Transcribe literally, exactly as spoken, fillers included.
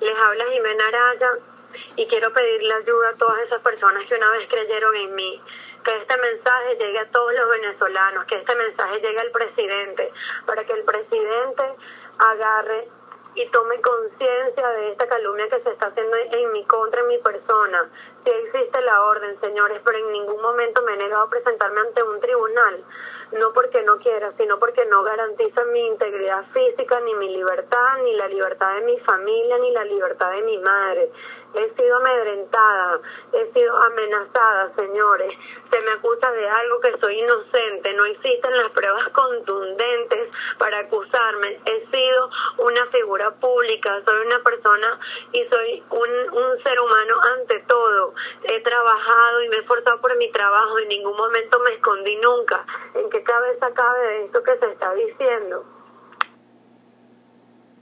Les habla Jimena Araya y quiero pedirle ayuda a todas esas personas que una vez creyeron en mí. Que este mensaje llegue a todos los venezolanos, que este mensaje llegue al presidente, para que el presidente agarre y tome conciencia de esta calumnia que se está haciendo en mi contra, en mi persona. Sí existe la orden, señores, pero en ningún momento me he negado a presentarme ante un tribunal. No porque no quiera, sino porque no garantiza mi integridad física, ni mi libertad, ni la libertad de mi familia, ni la libertad de mi madre. He sido amedrentada, he sido amenazada, señores. Se me acusa de algo que soy inocente. No existen las pruebas contundentes para acusarme. He sido una figura pública, soy una persona y soy un, un ser humano ante todo. He trabajado y me he esforzado por mi trabajo. En ningún momento me escondí nunca. ¿En qué cabeza cabe de esto que se está diciendo?